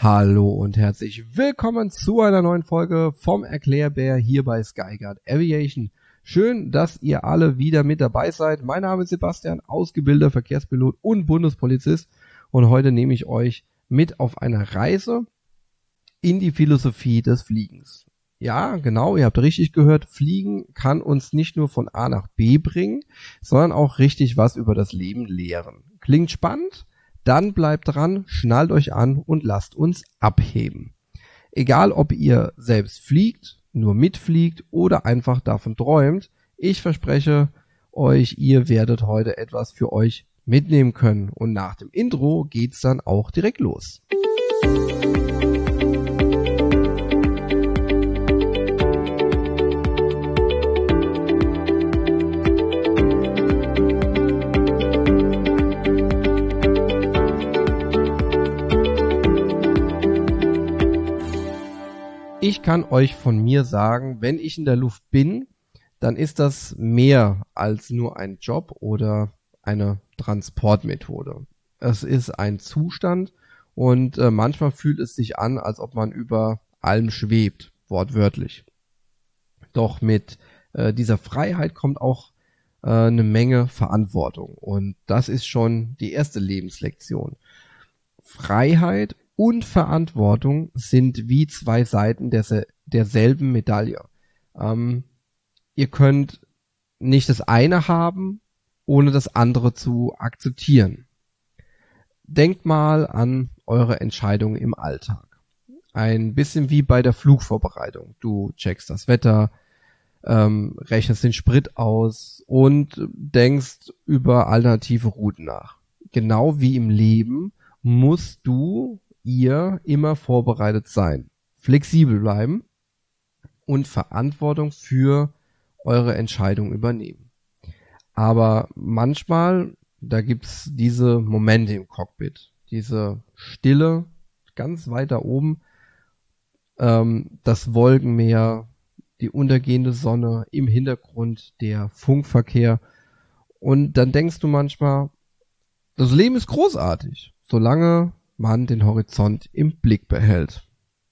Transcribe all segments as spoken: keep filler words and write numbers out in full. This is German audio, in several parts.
Hallo und herzlich willkommen zu einer neuen Folge vom Erklärbär hier bei Skyguard Aviation. Schön, dass ihr alle wieder mit dabei seid. Mein Name ist Sebastian, ausgebildeter Verkehrspilot und Bundespolizist, und heute nehme ich euch mit auf eine Reise in die Philosophie des Fliegens. Ja, genau, ihr habt richtig gehört, Fliegen kann uns nicht nur von A nach B bringen, sondern auch richtig was über das Leben lehren. Klingt spannend? Dann bleibt dran, schnallt euch an und lasst uns abheben. Egal, ob ihr selbst fliegt, nur mitfliegt oder einfach davon träumt, ich verspreche euch, ihr werdet heute etwas für euch mitnehmen können. Und nach dem Intro geht's dann auch direkt los. Ich kann euch von mir sagen, wenn ich in der Luft bin, dann ist das mehr als nur ein Job oder eine Transportmethode. Es ist ein Zustand und äh, manchmal fühlt es sich an, als ob man über allem schwebt, wortwörtlich. Doch mit äh, dieser Freiheit kommt auch äh, eine Menge Verantwortung, und das ist schon die erste Lebenslektion. Freiheit und Verantwortung sind wie zwei Seiten der, derselben Medaille. Ähm, ihr könnt nicht das eine haben, ohne das andere zu akzeptieren. Denkt mal an eure Entscheidungen im Alltag. Ein bisschen wie bei der Flugvorbereitung. Du checkst das Wetter, ähm, rechnest den Sprit aus und denkst über alternative Routen nach. Genau wie im Leben musst du ihr immer vorbereitet sein, flexibel bleiben und Verantwortung für eure Entscheidung übernehmen. Aber manchmal, da gibt's diese Momente im Cockpit, diese Stille ganz weit da oben, ähm, das Wolkenmeer, die untergehende Sonne, im Hintergrund der Funkverkehr, und dann denkst du manchmal, das Leben ist großartig, solange man den Horizont im Blick behält.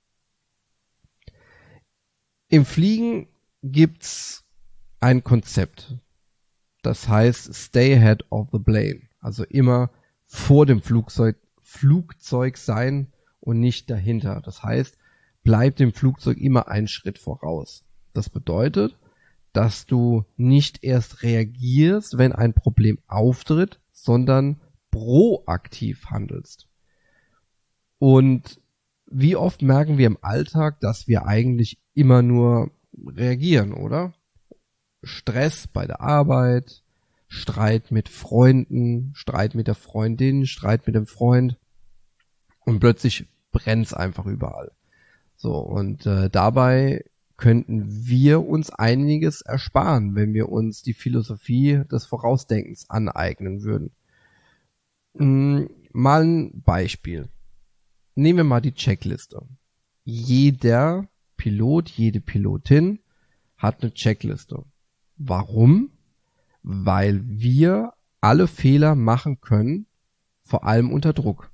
Im Fliegen gibt's ein Konzept, das heißt Stay ahead of the plane, also immer vor dem Flugzeug, Flugzeug sein und nicht dahinter. Das heißt, bleib dem Flugzeug immer einen Schritt voraus. Das bedeutet, dass du nicht erst reagierst, wenn ein Problem auftritt, sondern proaktiv handelst. Und wie oft merken wir im Alltag, dass wir eigentlich immer nur reagieren, oder? Stress bei der Arbeit, Streit mit Freunden, Streit mit der Freundin, Streit mit dem Freund, und plötzlich brennt's einfach überall. So, und äh, dabei könnten wir uns einiges ersparen, wenn wir uns die Philosophie des Vorausdenkens aneignen würden. Hm, mal ein Beispiel. Nehmen wir mal die Checkliste. Jeder Pilot, jede Pilotin hat eine Checkliste. Warum? Weil wir alle Fehler machen können, vor allem unter Druck.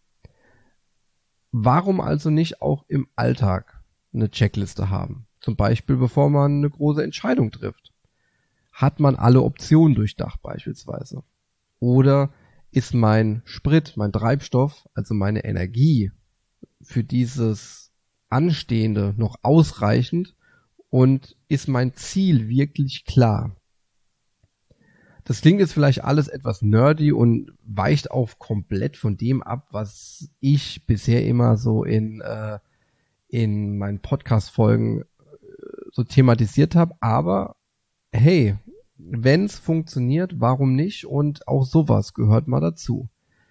Warum also nicht auch im Alltag eine Checkliste haben? Zum Beispiel, bevor man eine große Entscheidung trifft. Hat man alle Optionen durchdacht beispielsweise? Oder ist mein Sprit, mein Treibstoff, also meine Energie für dieses Anstehende noch ausreichend, und ist mein Ziel wirklich klar? Das klingt jetzt vielleicht alles etwas nerdy und weicht auch komplett von dem ab, was ich bisher immer so in, äh, in meinen Podcast-Folgen so thematisiert habe, aber hey, wenn es funktioniert, warum nicht? Und auch sowas gehört mal dazu.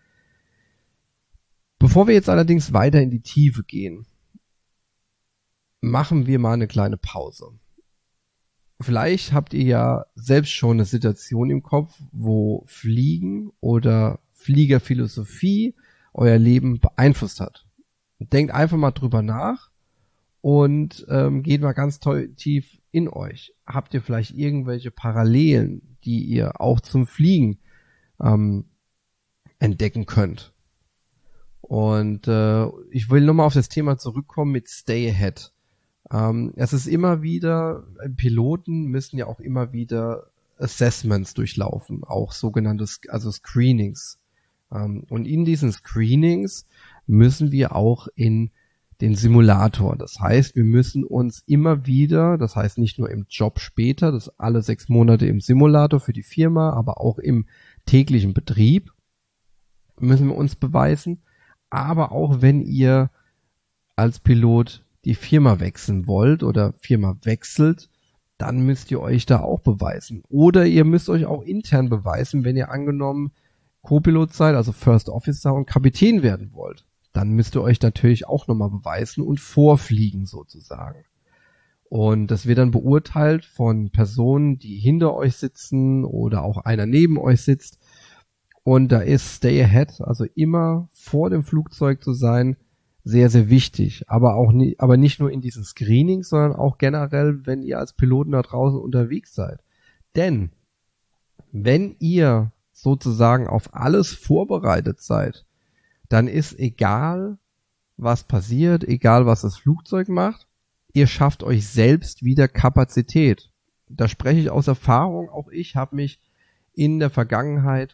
Bevor wir jetzt allerdings weiter in die Tiefe gehen, machen wir mal eine kleine Pause. Vielleicht habt ihr ja selbst schon eine Situation im Kopf, wo Fliegen oder Fliegerphilosophie euer Leben beeinflusst hat. Denkt einfach mal drüber nach und ähm, geht mal ganz tief in euch. Habt ihr vielleicht irgendwelche Parallelen, die ihr auch zum Fliegen ähm, entdecken könnt? Und äh, ich will nochmal auf das Thema zurückkommen mit Stay Ahead. Ähm, es ist immer wieder, Piloten müssen ja auch immer wieder Assessments durchlaufen, auch sogenannte, also Screenings. Ähm, und in diesen Screenings müssen wir auch in den Simulator. Das heißt, wir müssen uns immer wieder, das heißt nicht nur im Job später, das alle sechs Monate im Simulator für die Firma, aber auch im täglichen Betrieb müssen wir uns beweisen. Aber auch wenn ihr als Pilot die Firma wechseln wollt oder Firma wechselt, dann müsst ihr euch da auch beweisen. Oder ihr müsst euch auch intern beweisen, wenn ihr angenommen Co-Pilot seid, also First Officer und Kapitän werden wollt. Dann müsst ihr euch natürlich auch nochmal beweisen und vorfliegen sozusagen. Und das wird dann beurteilt von Personen, die hinter euch sitzen oder auch einer neben euch sitzt. Und da ist Stay Ahead, also immer vor dem Flugzeug zu sein, sehr, sehr wichtig. Aber auch nie, aber nicht nur in diesen Screenings, sondern auch generell, wenn ihr als Piloten da draußen unterwegs seid. Denn wenn ihr sozusagen auf alles vorbereitet seid, dann ist egal, was passiert, egal, was das Flugzeug macht, ihr schafft euch selbst wieder Kapazität. Da spreche ich aus Erfahrung. Auch ich habe mich in der Vergangenheit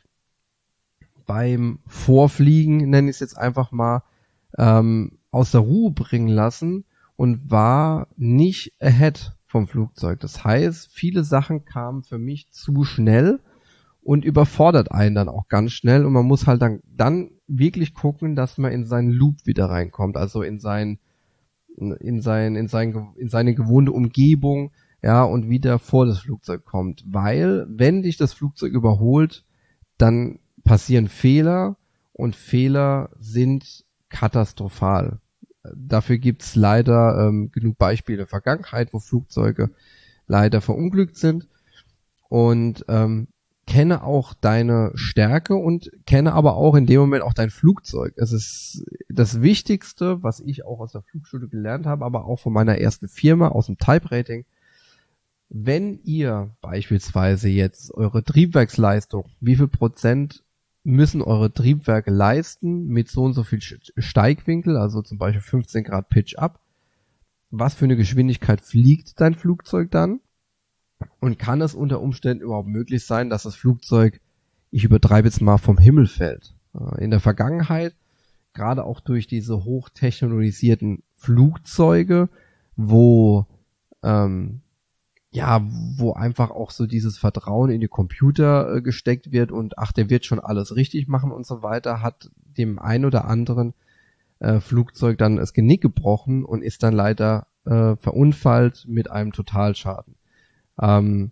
beim Vorfliegen, nenne ich es jetzt einfach mal, ähm, aus der Ruhe bringen lassen und war nicht ahead vom Flugzeug. Das heißt, viele Sachen kamen für mich zu schnell und überfordert einen dann auch ganz schnell und man muss halt dann, dann wirklich gucken, dass man in seinen Loop wieder reinkommt, also in sein, in sein, in sein, in seine gewohnte Umgebung, ja, und wieder vor das Flugzeug kommt, weil wenn dich das Flugzeug überholt, dann passieren Fehler und Fehler sind katastrophal. Dafür gibt's leider ähm, genug Beispiele in der Vergangenheit, wo Flugzeuge leider verunglückt sind und ähm, kenne auch deine Stärke und kenne aber auch in dem Moment auch dein Flugzeug. Es ist das Wichtigste, was ich auch aus der Flugschule gelernt habe, aber auch von meiner ersten Firma aus dem Type Rating. Wenn ihr beispielsweise jetzt eure Triebwerksleistung, wie viel Prozent müssen eure Triebwerke leisten mit so und so viel Steigwinkel, also zum Beispiel fünfzehn Grad Pitch up, was für eine Geschwindigkeit fliegt dein Flugzeug dann? Und kann es unter Umständen überhaupt möglich sein, dass das Flugzeug, ich übertreibe jetzt mal, vom Himmel fällt? In der Vergangenheit, gerade auch durch diese hochtechnologisierten Flugzeuge, wo ähm, ja, wo einfach auch so dieses Vertrauen in die Computer äh, gesteckt wird und ach, der wird schon alles richtig machen und so weiter, hat dem ein oder anderen äh, Flugzeug dann das Genick gebrochen und ist dann leider äh, verunfallt mit einem Totalschaden. Ähm,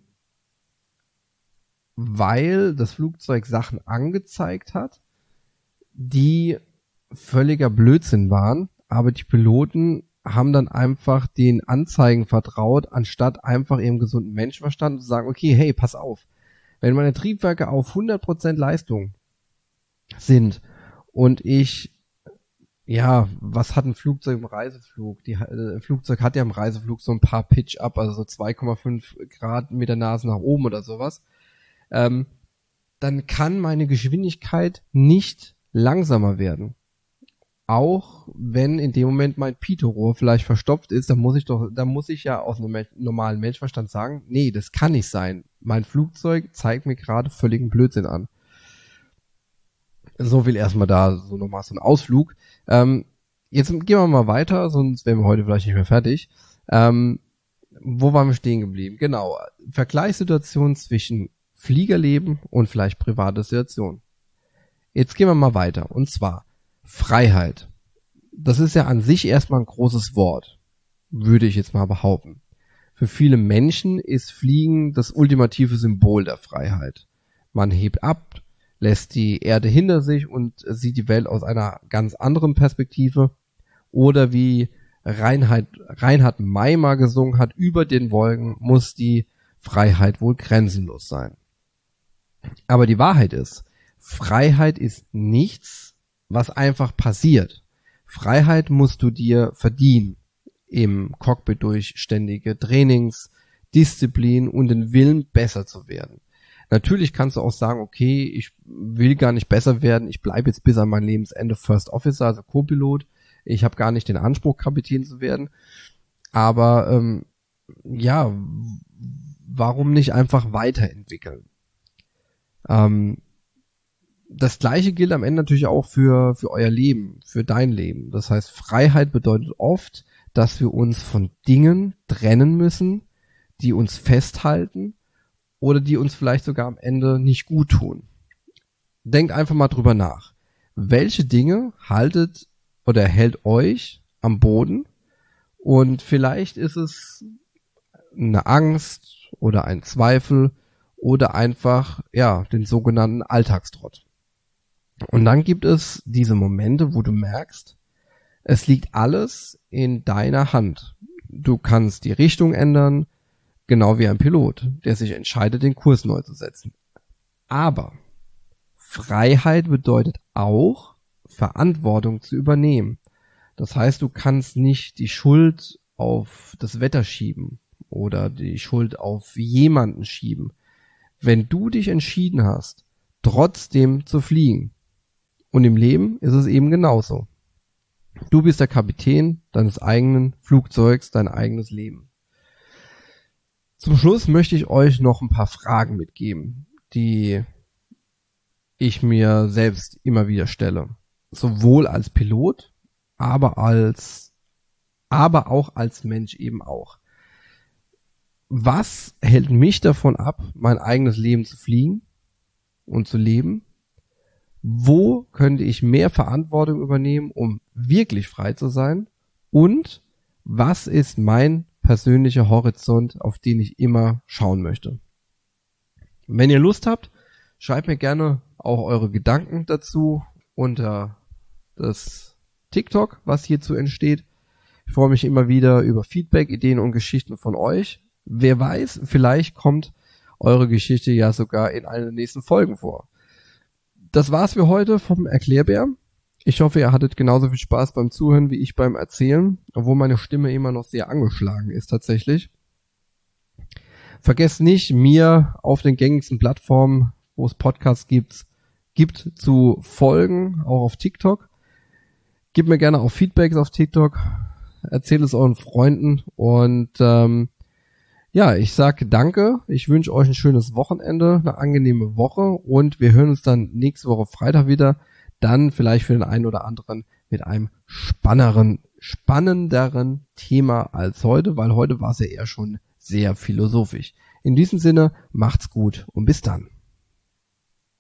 weil das Flugzeug Sachen angezeigt hat, die völliger Blödsinn waren, aber die Piloten haben dann einfach den Anzeigen vertraut, anstatt einfach ihrem gesunden Menschenverstand zu sagen, okay, hey, pass auf, wenn meine Triebwerke auf hundert Prozent Leistung sind und ich, ja, was hat ein Flugzeug im Reiseflug? Die, äh, ein Flugzeug hat ja im Reiseflug so ein paar Pitch-Up, also so zwei Komma fünf Grad mit der Nase nach oben oder sowas, ähm, dann kann meine Geschwindigkeit nicht langsamer werden. Auch wenn in dem Moment mein Pitot-Rohr vielleicht verstopft ist, dann muss ich doch, dann muss ich ja aus einem normalen Menschenverstand sagen, nee, das kann nicht sein. Mein Flugzeug zeigt mir gerade völligen Blödsinn an. So viel erstmal da, so nochmal so ein Ausflug. Ähm, jetzt gehen wir mal weiter, sonst wären wir heute vielleicht nicht mehr fertig. Ähm, wo waren wir stehen geblieben? Genau, Vergleichssituation zwischen Fliegerleben und vielleicht private Situation. Jetzt gehen wir mal weiter, und zwar Freiheit. Das ist ja an sich erstmal ein großes Wort, würde ich jetzt mal behaupten. Für viele Menschen ist Fliegen das ultimative Symbol der Freiheit. Man hebt ab, lässt die Erde hinter sich und sieht die Welt aus einer ganz anderen Perspektive. Oder wie Reinhard, Reinhard May mal gesungen hat, über den Wolken muss die Freiheit wohl grenzenlos sein. Aber die Wahrheit ist, Freiheit ist nichts, was einfach passiert. Freiheit musst du dir verdienen. Im Cockpit durch ständige Trainings, Disziplin und den Willen, besser zu werden. Natürlich kannst du auch sagen, okay, ich will gar nicht besser werden, ich bleibe jetzt bis an mein Lebensende First Officer, also Co-Pilot. Ich habe gar nicht den Anspruch, Kapitän zu werden. Aber ähm, ja, warum nicht einfach weiterentwickeln? Ähm, das Gleiche gilt am Ende natürlich auch für für euer Leben, für dein Leben. Das heißt, Freiheit bedeutet oft, dass wir uns von Dingen trennen müssen, die uns festhalten oder die uns vielleicht sogar am Ende nicht gut tun. Denkt einfach mal drüber nach. Welche Dinge haltet oder hält euch am Boden? Und vielleicht ist es eine Angst oder ein Zweifel oder einfach, ja, den sogenannten Alltagstrott. Und dann gibt es diese Momente, wo du merkst, es liegt alles in deiner Hand. Du kannst die Richtung ändern, genau wie ein Pilot, der sich entscheidet, den Kurs neu zu setzen. Aber Freiheit bedeutet auch, Verantwortung zu übernehmen. Das heißt, du kannst nicht die Schuld auf das Wetter schieben oder die Schuld auf jemanden schieben. Wenn du dich entschieden hast, trotzdem zu fliegen, und im Leben ist es eben genauso. Du bist der Kapitän deines eigenen Flugzeugs, dein eigenes Leben. Zum Schluss möchte ich euch noch ein paar Fragen mitgeben, die ich mir selbst immer wieder stelle. Sowohl als Pilot, aber als, aber auch als Mensch eben auch. Was hält mich davon ab, mein eigenes Leben zu fliegen und zu leben? Wo könnte ich mehr Verantwortung übernehmen, um wirklich frei zu sein? Und was ist mein persönlicher Horizont, auf den ich immer schauen möchte? Wenn ihr Lust habt, schreibt mir gerne auch eure Gedanken dazu unter das TikTok, was hierzu entsteht. Ich freue mich immer wieder über Feedback, Ideen und Geschichten von euch. Wer weiß, vielleicht kommt eure Geschichte ja sogar in einer der nächsten Folgen vor. Das war's für heute vom Erklärbär. Ich hoffe, ihr hattet genauso viel Spaß beim Zuhören wie ich beim Erzählen, obwohl meine Stimme immer noch sehr angeschlagen ist tatsächlich. Vergesst nicht, mir auf den gängigsten Plattformen, wo es Podcasts gibt, gibt zu folgen, auch auf TikTok. Gebt mir gerne auch Feedbacks auf TikTok, erzählt es euren Freunden und ähm, ja, ich sage danke, ich wünsche euch ein schönes Wochenende, eine angenehme Woche und wir hören uns dann nächste Woche Freitag wieder, dann vielleicht für den einen oder anderen mit einem spannenderen, spannenderen Thema als heute, weil heute war es ja eher schon sehr philosophisch. In diesem Sinne, macht's gut und bis dann.